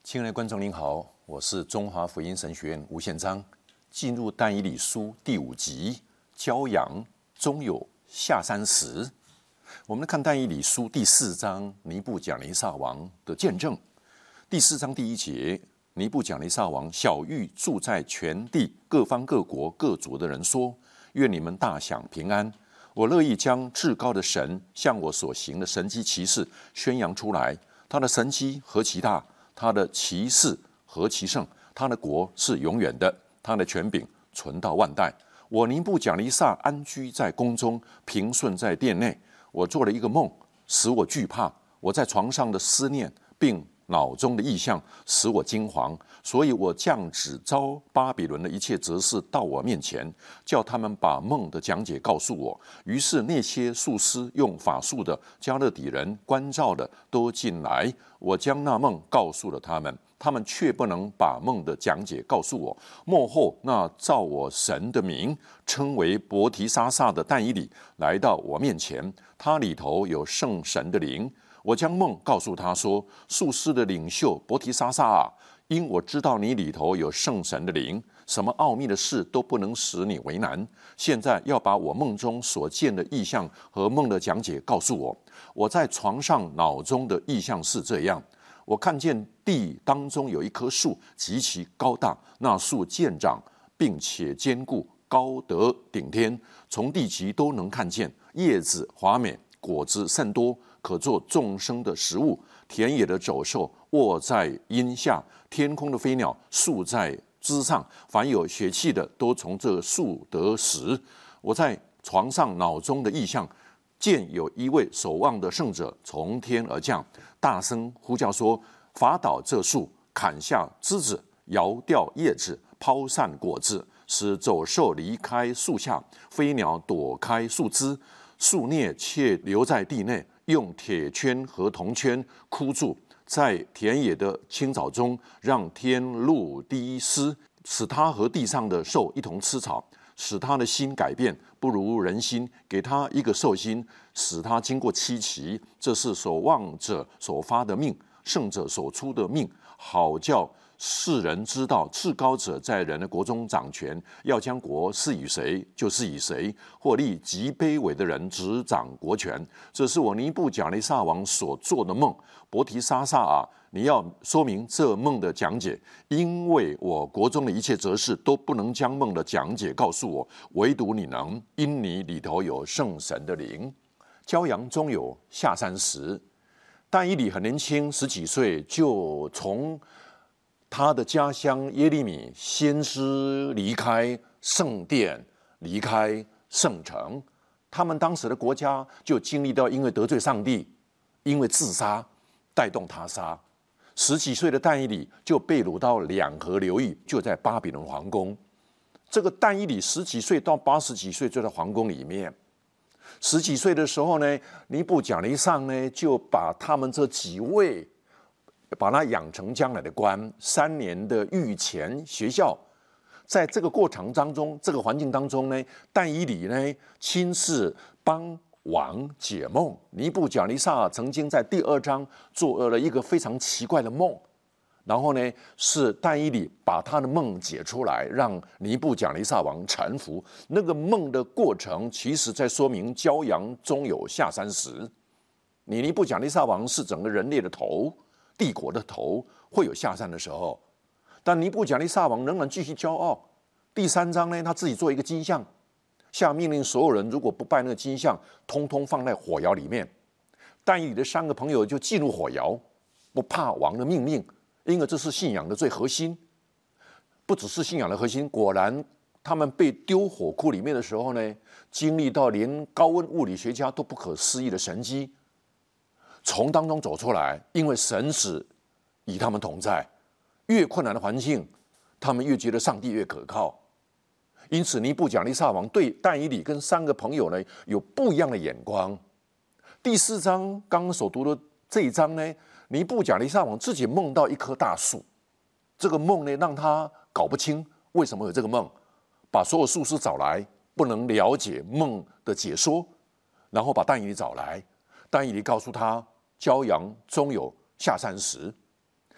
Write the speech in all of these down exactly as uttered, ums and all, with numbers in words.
亲爱的观众您好，我是中华福音神学院吴宪章。进入但以理书第五集，骄阳终有下山时。我们看但以理书第四章，尼布甲尼撒王的见证。第四章第一节，尼布甲尼撒王晓谕住在全地各方各国各族的人说：愿你们大享平安。我乐意将至高的神向我所行的神迹奇事宣扬出来。他的神迹何其大，他的奇事何其盛，他的国是永远的，他的权柄存到万代。我尼布甲尼撒安居在宫中，平顺在殿内。我做了一个梦，使我惧怕。我在床上的思念，并脑中的意象，使我惊惶。所以我降旨招巴比伦的一切哲士到我面前，叫他们把梦的讲解告诉我。于是那些术士用法术的、加勒底人、关照的都进来，我将那梦告诉了他们，他们却不能把梦的讲解告诉我。末后那照我神的名称为伯提沙撒的但以理来到我面前，他里头有圣神的灵。我将梦告诉他说：术士的领袖伯提沙撒啊，因我知道你里头有圣神的灵，什么奥秘的事都不能使你为难。现在要把我梦中所见的异象和梦的讲解告诉我。我在床上脑中的异象是这样：我看见地当中有一棵树，极其高大，那树健长，并且坚固，高得顶天，从地极都能看见，叶子华美，果子甚多，可做众生的食物。田野的走兽卧在荫下，天空的飞鸟宿在枝上，凡有血气的都从这树得食。我在床上脑中的异象，见有一位守望的圣者从天而降，大声呼叫说：伐倒这树，砍下枝子，摇掉叶子，抛散果子，使走兽离开树下，飞鸟躲开树枝，树孽却留在地内，用铁圈和铜圈箍住，在田野的青草中，让天露滴湿，使他和地上的兽一同吃草，使他的心改变，不如人心，给他一个兽心，使他经过七期。这是守望者所发的命，圣者所出的命，好叫世人知道至高者在人的国中掌权，要将国赐予谁就赐予谁，或立极卑微的人执掌国权。这是我尼布甲尼撒王所做的梦。伯提沙撒啊，你要说明这梦的讲解，因为我国中的一切哲士都不能将梦的讲解告诉我，唯独你能，因你里头有圣神的灵。骄阳终有下山时。但以理很年轻，十几岁就从他的家乡耶利米先知离开圣殿，离开圣城。他们当时的国家就经历到因为得罪上帝，因为自杀带动他杀。十几岁的但以理就被掳到两河流域，就在巴比伦皇宫。这个但以理十几岁到八十几岁就在皇宫里面。十几岁的时候呢，尼布甲尼撒呢就把他们这几位把他养成将来的官，三年的御前学校。在这个过程当中，这个环境当中呢，但以理呢亲自帮王解梦。尼布甲尼撒曾经在第二章做了一个非常奇怪的梦，然后呢是但以理把他的梦解出来，让尼布甲尼撒王臣服。那个梦的过程，其实在说明骄阳终有下山时。你尼布甲尼撒王是整个人类的头，帝国的头，会有下山的时候。但尼布甲尼撒王仍然继续骄傲。第三章呢，他自己做一个金像，下命令所有人如果不拜那个金像，通通放在火窑里面。但以理的三个朋友就进入火窑，不怕王的命令，因为这是信仰的最核心。不只是信仰的核心，果然他们被丢火库里面的时候呢，经历到连高温物理学家都不可思议的神迹，从当中走出来，因为神使与他们同在。越困难的环境，他们越觉得上帝越可靠。因此，尼布甲尼撒王对但以理跟三个朋友呢有不一样的眼光。第四章刚刚所读的这一章呢，尼布甲尼撒王自己梦到一棵大树，这个梦呢让他搞不清为什么有这个梦，把所有术士找来，不能了解梦的解说，然后把但以理找来，但以理告诉他，骄阳终有下山时。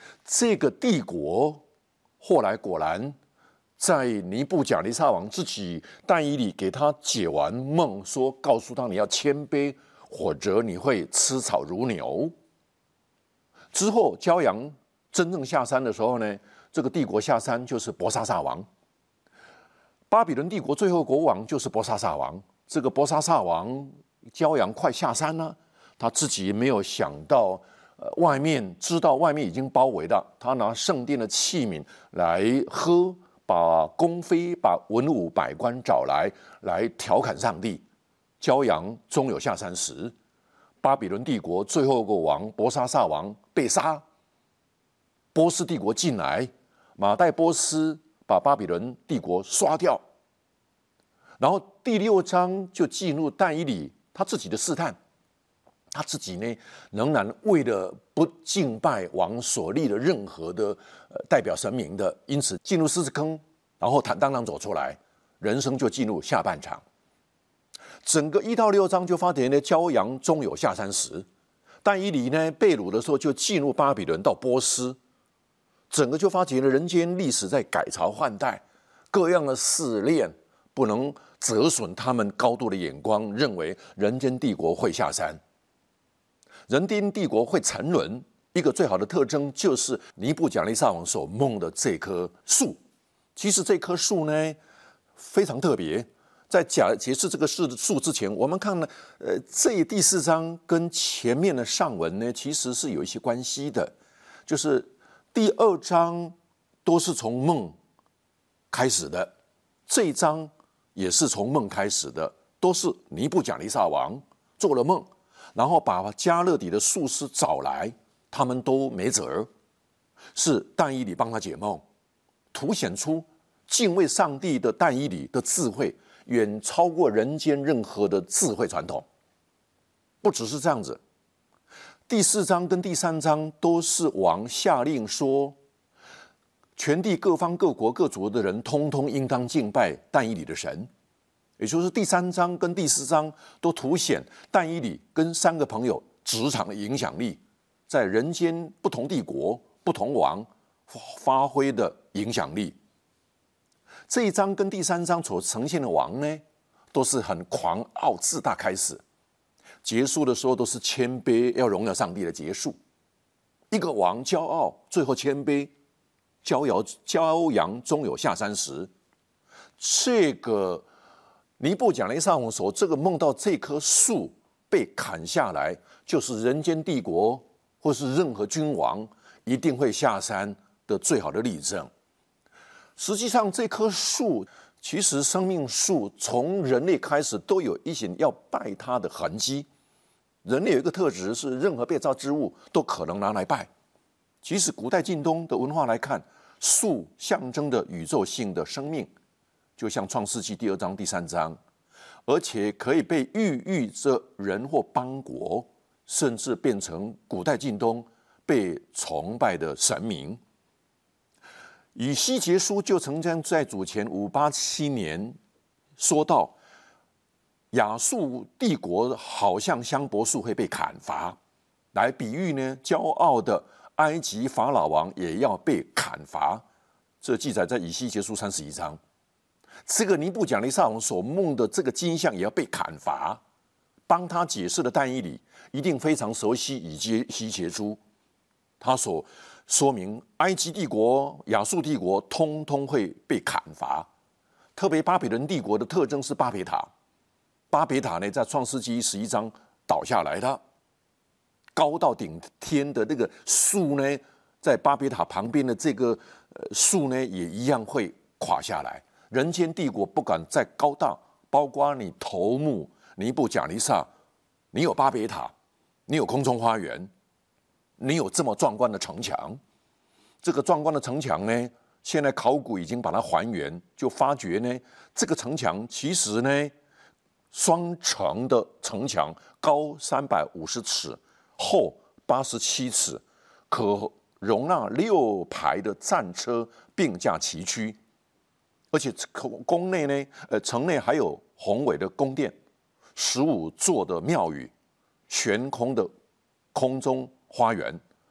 这个帝国后来果然在尼布甲尼撒王自己但以理给他解完梦，说告诉他你要谦卑，或者你会吃草如牛。之后骄阳真正下山的时候呢，这个帝国下山就是伯沙撒王。巴比伦帝国最后国王就是伯沙撒王。这个伯沙撒王骄阳快下山了，他自己没有想到，呃，外面知道外面已经包围了，他拿圣殿的器皿来喝。把宫妃、把文武百官找来，来调侃上帝。骄阳终有下山时，巴比伦帝国最后一个王伯沙撒王被杀，波斯帝国进来，马代波斯把巴比伦帝国刷掉。然后第六章就进入但以理他自己的试探，他自己呢仍然为了不敬拜王所立的任何的呃代表神明的，因此进入狮子坑，然后坦荡荡走出来，人生就进入下半场。整个一到六章就发觉呢，骄阳终有下山时。但以理呢被掳的时候就进入巴比伦到波斯，整个就发觉了人间历史在改朝换代，各样的试炼不能折损他们高度的眼光，认为人间帝国会下山。人间帝国会沉沦，一个最好的特征就是尼布甲尼撒王所梦的这棵树。其实这棵树呢非常特别，在假解释这个树之前，我们看呢，呃，这第四章跟前面的上文呢其实是有一些关系的，就是第二章都是从梦开始的，这一章也是从梦开始的，都是尼布甲尼撒王做了梦。然后把加勒底的术士找来，他们都没辙，是但以理帮他解梦，凸显出敬畏上帝的但以理的智慧远超过人间任何的智慧传统。不只是这样子，第四章跟第三章都是王下令说，全地各方各国各族的人通通应当敬拜但以理的神。也就是第三章跟第四章都凸显但以理跟三个朋友职场的影响力，在人间不同帝国、不同王发挥的影响力。这一章跟第三章所呈现的王呢，都是很狂傲自大开始，结束的时候都是谦卑，要荣耀上帝的结束。一个王骄傲，最后谦卑，骄阳骄阳终有下山时。这个尼布甲尼撒王所这个梦到这棵树被砍下来，就是人间帝国或是任何君王一定会下山的最好的例证。实际上这棵树其实生命树从人类开始都有一些要拜它的痕迹。人类有一个特质是任何被造之物都可能拿来拜。即使古代近东的文化来看，树象征着宇宙性的生命，就像创世纪第二章第三章，而且可以被寓意着人或邦国，甚至变成古代近东被崇拜的神明。以西结书就曾经在主前五八七年说到，亚述帝国好像香柏树会被砍伐，来比喻呢骄傲的埃及法老王也要被砍伐。这记载在以西结书三十一章。这个尼布甲尼撒王所梦的这个金像也要被砍伐，帮他解释的但以理一定非常熟悉以西结书，他所说明埃及帝国、亚述帝国通通会被砍伐，特别巴比伦帝国的特征是巴别塔，巴别塔呢在创世纪十一章倒下来的，高到顶天的那个树呢，在巴别塔旁边的这个树呢也一样会垮下来。人间帝国不敢再高大，包括你头目尼布甲尼撒，你有巴别塔，你有空中花园，你有这么壮观的城墙。这个壮观的城墙呢，现在考古已经把它还原，就发觉呢，这个城墙其实呢，双层的城墙，高三百五十尺，厚八十七尺，可容纳六排的战车并驾齐驱。而且宫内呢，呃，城内还有宏伟的宫殿，十五座的庙宇，悬空的空中花园，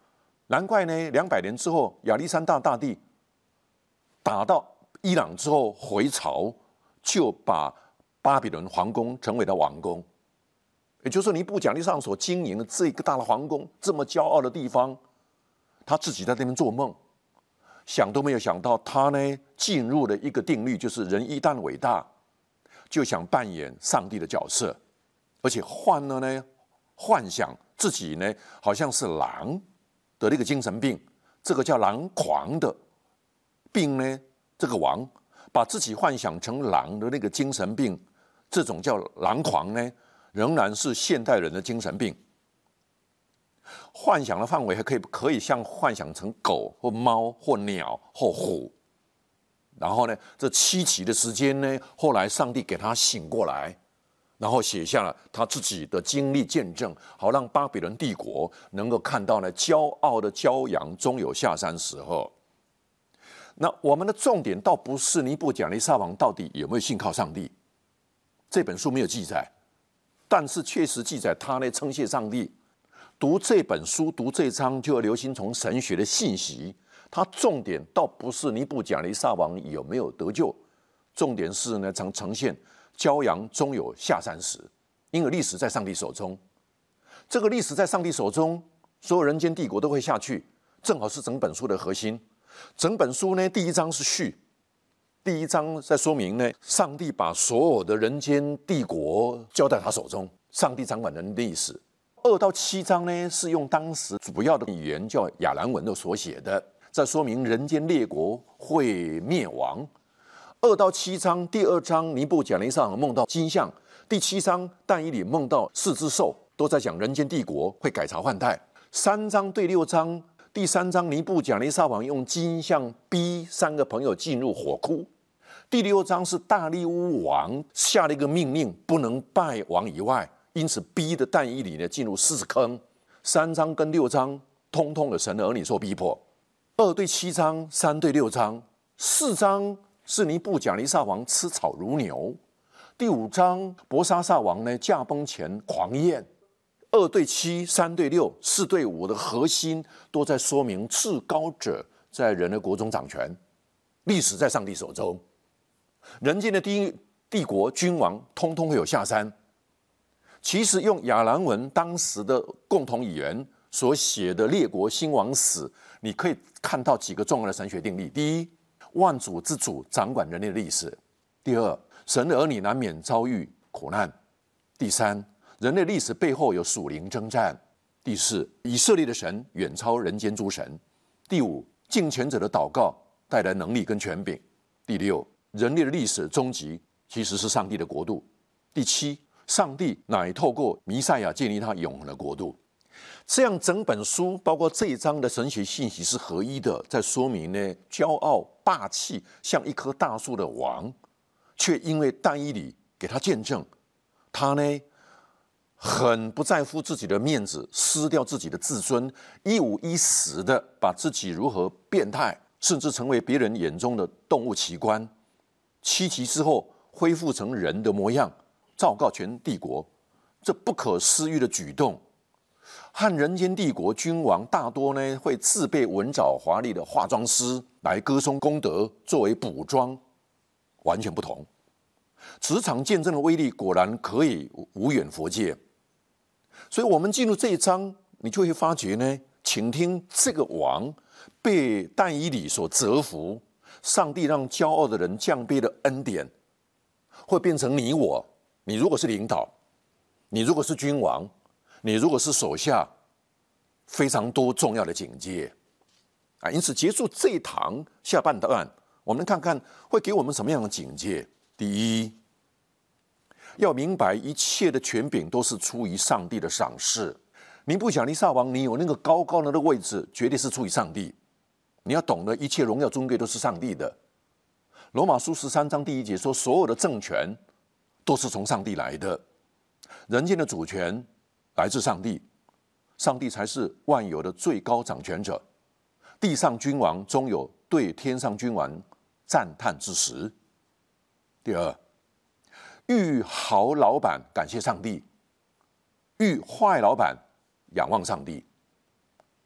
难怪呢，两百年之后，亚历山大大帝打到伊朗之后回朝，就把巴比伦皇宫成为了王宫。也就是说，尼布甲尼撒王所经营的这个大的皇宫，这么骄傲的地方，他自己在那边做梦，想都没有想到，他呢进入了一个定律，就是人一旦伟大，就想扮演上帝的角色，而且患了呢幻想自己呢好像是狼得了一个精神病，这个叫狼狂的病呢，这个王把自己幻想成狼的那个精神病，这种叫狼狂呢，仍然是现代人的精神病。幻想的范围还可以可以像幻想成狗或猫或鸟或虎，然后呢，这七期的时间呢，后来上帝给他醒过来，然后写下了他自己的经历见证，好让巴比伦帝国能够看到呢，骄傲的骄阳终有下山时候。那我们的重点倒不是尼布甲尼撒王到底有没有信靠上帝，这本书没有记载，但是确实记载他呢称谢上帝。读这本书，读这章就要留心从神学的信息，它重点倒不是尼布甲尼撒王有没有得救，重点是呢曾呈现骄阳终有下山时，因为历史在上帝手中，这个历史在上帝手中，所有人间帝国都会下去，正好是整本书的核心。整本书呢，第一章是序，第一章在说明呢，上帝把所有的人间帝国交在他手中，上帝掌管人历史。二到七章呢，是用当时主要的语言叫亚兰文的所写的，在说明人间列国会灭亡。二到七章，第二章尼布甲尼撒王梦到金像，第七章但以理梦到四只兽，都在讲人间帝国会改朝换代。三章对六章，第三章尼布甲尼撒王用金像逼三个朋友进入火窟。第六章是大利乌王下了一个命令，不能拜王以外，因此逼的但以理呢进入狮子坑。三章跟六章通通的神的儿女受逼迫。二对七章，三对六章，四章是尼布甲尼撒王吃草如牛。第五章伯沙撒王呢驾崩前狂宴。二对七，三对六，四对五的核心都在说明至高者在人的国中掌权，历史在上帝手中，人间的第一帝国君王通通会有下山。其实用亚兰文当时的共同语言所写的列国兴亡史，你可以看到几个重要的神学定律：第一，万主之主掌管人类的历史；第二，神的儿女难免遭遇苦难；第三，人类历史背后有属灵征战；第四，以色列的神远超人间诸神；第五，敬虔者的祷告带来能力跟权柄；第六，人类的历史终极其实是上帝的国度；第七，上帝乃透过弥赛亚建立他永恒的国度。这样整本书包括这一章的神学信息是合一的，在说明呢，骄傲霸气像一棵大树的王，却因为但以理给他见证，他呢很不在乎自己的面子，失掉自己的自尊，一五一十的把自己如何变态，甚至成为别人眼中的动物奇观。七期之后恢复成人的模样，昭告全帝国，这不可思议的举动，和人间帝国君王大多呢会自备文藻华丽的化妆师来歌颂功德作为补妆，完全不同。职场见证的威力果然可以无远弗届。所以我们进入这一章，你就会发觉呢，请听这个王被但以理所折服，上帝让骄傲的人降卑的恩典，会变成你我。你如果是领导，你如果是君王，你如果是手下，非常多重要的警戒啊。因此结束这一堂下半段，我们看看会给我们什么样的警戒。第一，要明白一切的权柄都是出于上帝的赏赐。尼布甲尼撒王，你有那个高高的位置，绝对是出于上帝。你要懂得，一切荣耀尊贵都是上帝的。罗马书十三章第一节说，所有的政权都是从上帝来的，人间的主权来自上帝，上帝才是万有的最高掌权者。地上君王终有对天上君王赞叹之时。第二，遇好老板感谢上帝，遇坏老板仰望上帝。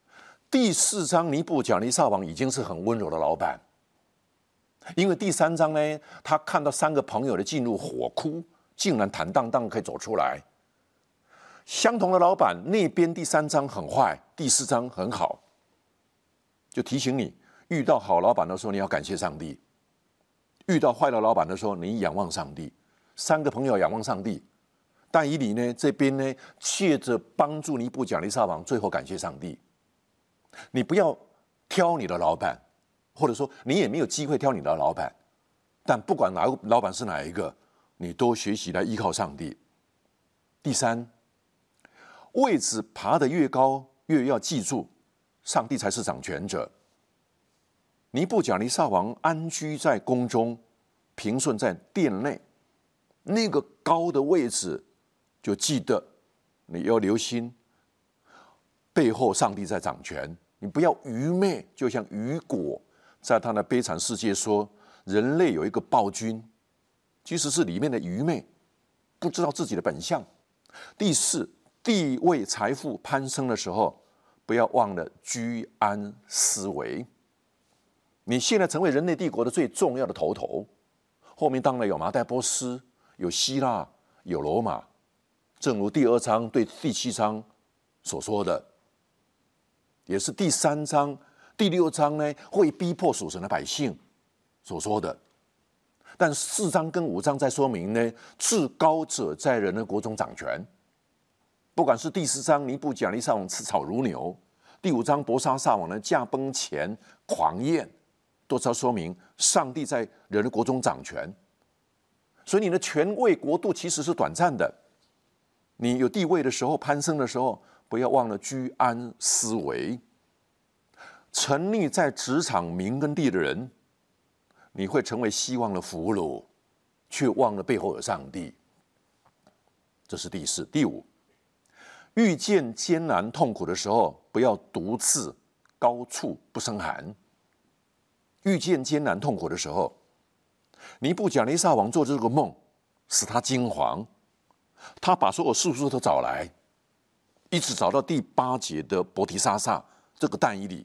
第四章尼布甲尼撒王已经是很温柔的老板，因为第三章呢，他看到三个朋友的进入火窟，竟然坦荡荡可以走出来。相同的老板，那边第三章很坏，第四章很好，就提醒你，遇到好老板的时候，你要感谢上帝；遇到坏的老板的时候，你仰望上帝。三个朋友仰望上帝，但以理呢这边呢，借着帮助尼布甲尼撒王，最后感谢上帝。你不要挑你的老板，或者说你也没有机会挑你的老板，但不管哪个老板是哪一个，你都学习来依靠上帝。第三，位置爬得越高，越要记住，上帝才是掌权者。尼布甲尼撒王安居在宫中，平顺在殿内，那个高的位置，就记得你要留心，背后上帝在掌权。你不要愚昧，就像雨果在他的悲惨世界说，人类有一个暴君，其实是里面的愚昧，不知道自己的本相。第四，地位财富攀升的时候，不要忘了居安思危。你现在成为人类帝国的最重要的头头，后面当然有马代波斯，有希腊，有罗马，正如第二章对第七章所说的，也是第三章、第六章呢会逼迫属神的百姓所说的。但四章跟五章在说明呢，至高者在人的国中掌权。不管是第四章尼布甲尼撒王吃草如牛，第五章伯沙撒王的驾崩前狂宴，都是要说明上帝在人的国中掌权。所以你的权位国度其实是短暂的，你有地位的时候，攀升的时候，不要忘了居安思危。沉溺在职场名跟利的人，你会成为希望的俘虏，却忘了背后有上帝。这是第四。第五，遇见艰难痛苦的时候，不要独自高处不胜寒。遇见艰难痛苦的时候，尼布甲尼撒王做这个梦，使他惊惶，他把所有术士都找来，一直找到第八节的伯提沙撒这个但以理。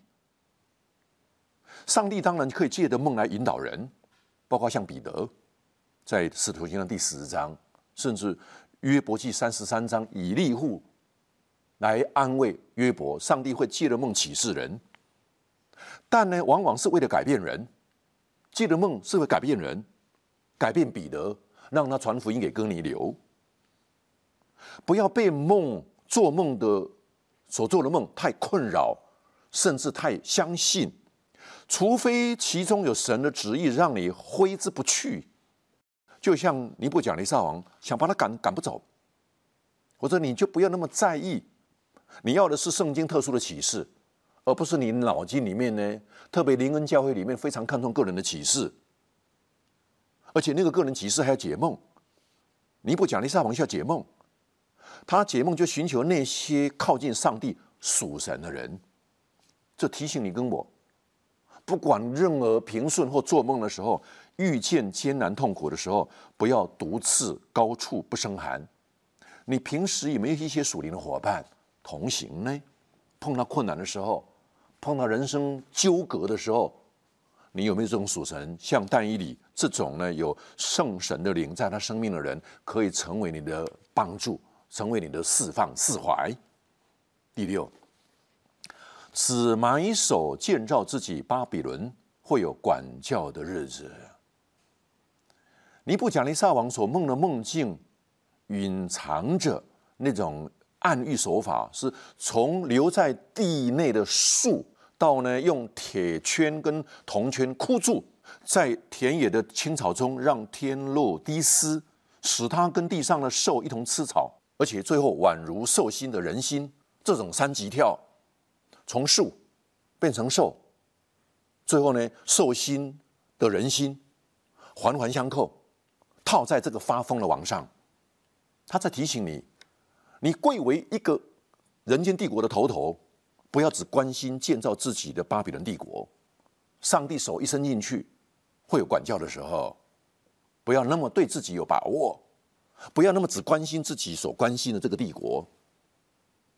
上帝当然可以借着梦来引导人，包括像彼得在使徒行传第十章，甚至约伯记三十三章以利户来安慰约伯，上帝会借着梦启示人，但呢，往往是为了改变人，借着梦是会改变人，改变彼得，让他传福音给哥尼流。不要被梦做梦的所做的梦太困扰，甚至太相信，除非其中有神的旨意让你挥之不去。就像尼布甲尼撒王想把他赶赶不走，或者你就不要那么在意，你要的是圣经特殊的启示，而不是你脑筋里面呢，特别灵恩教会里面非常看重个人的启示，而且那个个人启示还要解梦。尼布甲尼撒王需要解梦，他解梦就寻求那些靠近上帝属神的人。这提醒你跟我，不管任何平顺或做梦的时候，遇见艰难痛苦的时候，不要独自高处不胜寒。你平时有没有一些属灵的伙伴同行呢？碰到困难的时候，碰到人生纠葛的时候，你有没有这种属神，像但以理这种呢，有圣神的灵在他生命的人，可以成为你的帮助，成为你的释放释怀。第六，只埋首建造自己巴比伦，会有管教的日子。尼布甲尼撒王所梦的梦境，隐藏着那种暗喻手法，是从留在地内的树，到呢用铁圈跟铜圈箍住，在田野的青草中让天露滴丝，使它跟地上的兽一同吃草，而且最后宛如兽心的人心，这种三级跳，从树变成兽，最后呢兽心的人心，环环相扣，套在这个发疯的王上。他在提醒你，你贵为一个人间帝国的头头，不要只关心建造自己的巴比伦帝国。上帝手一伸进去，会有管教的时候，不要那么对自己有把握，不要那么只关心自己所关心的这个帝国。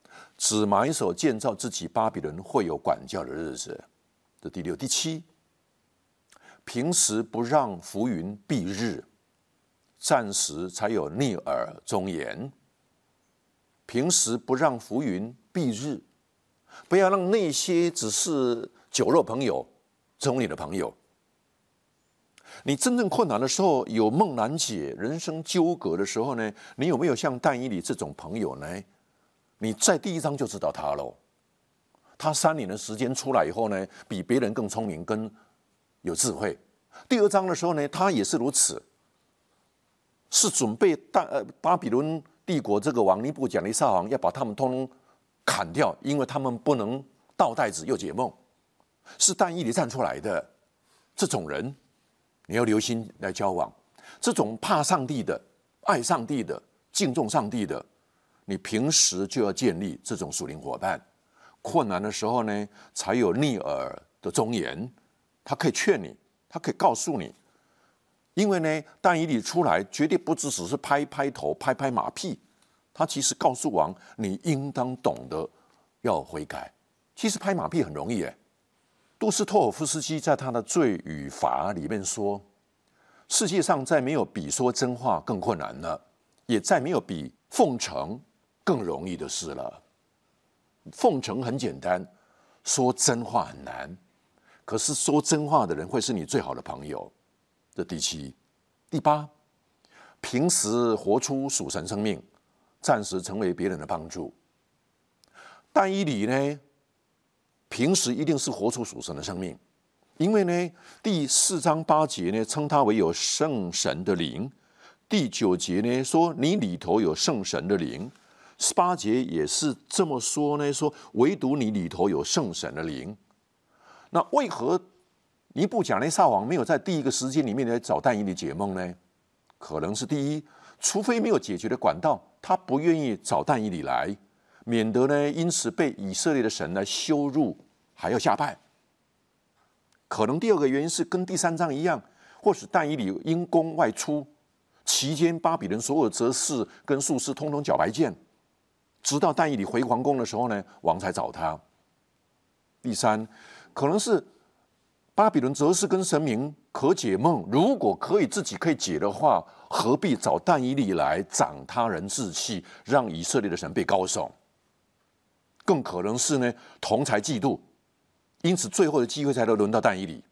只埋首建造自己巴比伦会有管教的日子。这第六、第七，平时不让浮云蔽日，暂时才有逆耳忠言。平时不让浮云蔽日，不要让那些只是酒肉朋友成为你的朋友。你真正困难的时候，有梦难解、人生纠葛的时候呢，你有没有像但以理这种朋友呢？你在第一章就知道他喽。他三年的时间出来以后呢，比别人更聪明、更有智慧。第二章的时候呢，他也是如此，是准备大呃巴比伦帝国这个王尼布甲尼撒王要把他们通通砍掉，因为他们不能倒带子又解梦，是但以理站出来的。这种人你要留心来交往，这种怕上帝的、爱上帝的、敬重上帝的，你平时就要建立这种属灵伙伴。困难的时候呢，才有逆耳的忠言，他可以劝你，他可以告诉你。因为呢，但以理出来绝对不只只是拍拍头、拍拍马屁，他其实告诉王，你应当懂得要悔改。其实拍马屁很容易耶。杜斯托尔夫斯基在他的《罪与罚》里面说，世界上再没有比说真话更困难了，也再没有比奉承更容易的事了。奉承很简单，说真话很难。可是说真话的人会是你最好的朋友。这第七、第八，平时活出属神生命，暂时成为别人的帮助。但以理呢，平时一定是活出属神的生命，因为呢，第四章八节呢，称他为有圣神的灵；第九节呢，说你里头有圣神的灵；十八节也是这么说呢，说唯独你里头有圣神的灵。那为何尼布甲尼撒王没有在第一个时间里面来找但以理解梦呢？可能是第一，除非没有解决的管道，他不愿意找但以理来，免得呢因此被以色列的神来羞辱，还要下拜。可能第二个原因是跟第三章一样，或使但以理因公外出期间，巴比伦所有的哲士跟术士通通缴白卷，直到但以理回皇宫的时候呢，王才找他。第三，可能是巴比伦哲士跟神明可解梦，如果可以自己可以解的话，何必找但以理来长他人志气，让以色列的神被高耸？更可能是呢同才嫉妒，因此最后的机会才轮到但以理。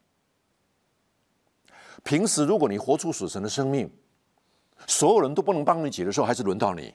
平时如果你活出属神的生命，所有人都不能帮你解的时候，还是轮到你，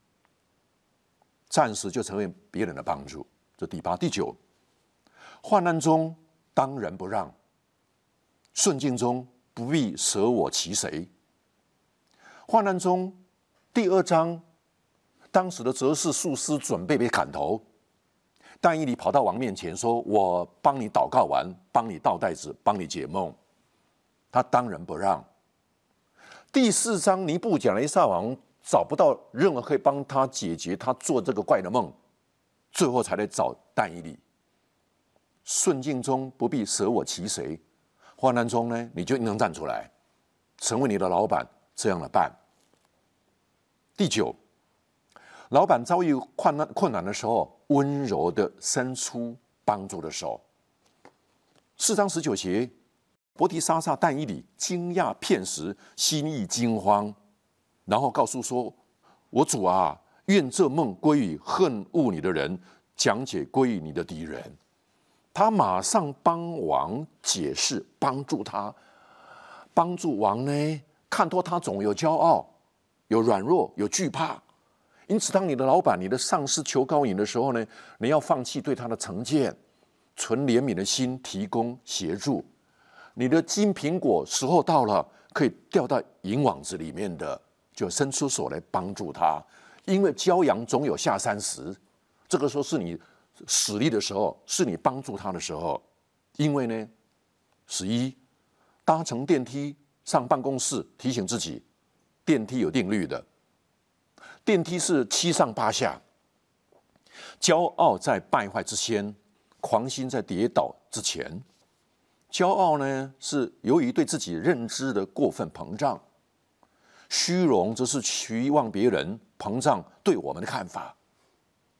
暂时就成为别人的帮助。这第八、第九，患难中当仁不让，顺境中不必舍我其谁。患难中，第二章，当时的哲士术士准备被砍头，但以理跑到王面前说：“我帮你祷告完，帮你倒带子，帮你解梦。”他当仁不让。第四章，尼布甲尼撒王找不到任何可以帮他解决他做这个怪的梦，最后才来找但以理。顺境中不必舍我其谁，患难中呢，你就应当站出来，成为你的老板，这样的办。第九，老板遭遇困难困难的时候，温柔的伸出帮助的手。四章十九节，伯提沙撒但以理惊讶片时，心意惊慌，然后告诉说：“我主啊，愿这梦归于恨恶你的人，讲解归于你的敌人。”他马上帮王解释，帮助他，帮助王呢，看透他总有骄傲，有软弱，有惧怕。因此，当你的老板、你的上司求高你的时候呢，你要放弃对他的成见，存怜悯的心，提供协助。你的金苹果时候到了，可以掉到银网子里面的，就伸出手来帮助他。因为骄阳总有下山时，这个时候是你使力的时候，是你帮助他的时候。因为呢，十一，搭乘电梯上办公室，提醒自己，电梯有定律的，电梯是七上八下。骄傲在败坏之先，狂心在跌倒之前。骄傲呢，是由于对自己认知的过分膨胀；虚荣则是期望别人膨胀对我们的看法。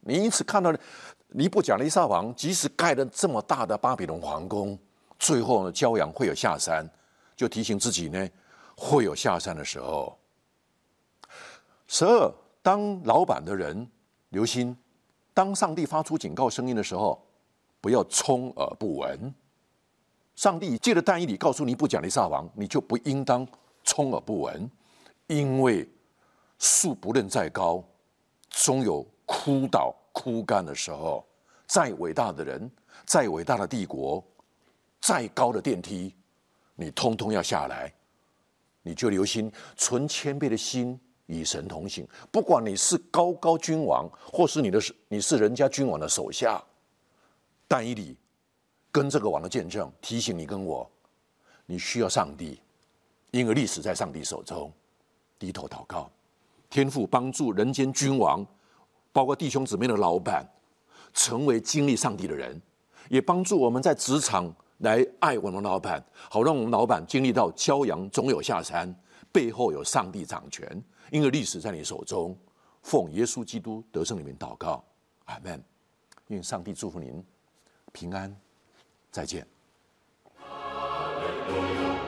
你因此看到尼布甲尼撒王即使盖了这么大的巴比伦皇宫，最后呢，骄阳会有下山，就提醒自己呢，会有下山的时候。十二，当老板的人留心，当上帝发出警告声音的时候，不要充耳不闻。上帝借着但以理告诉尼布甲尼撒王，你就不应当充耳不闻，因为树不论再高，终有枯倒枯干的时候。再伟大的人，再伟大的帝国，再高的电梯，你通通要下来。你就留心，存谦卑的心，与神同行。不管你是高高君王，或是你的你是人家君王的手下，但以理跟这个王的见证提醒你跟我，你需要上帝，因为历史在上帝手中。低头祷告，天父帮助人间君王，包括弟兄姊妹的老板，成为经历上帝的人，也帮助我们在职场来爱我们的老板，好让我们老板经历到骄阳总有下山，背后有上帝掌权，因为历史在你手中。奉耶稣基督得胜的名祷告，阿们。愿上帝祝福您平安，再见。哈利路亚。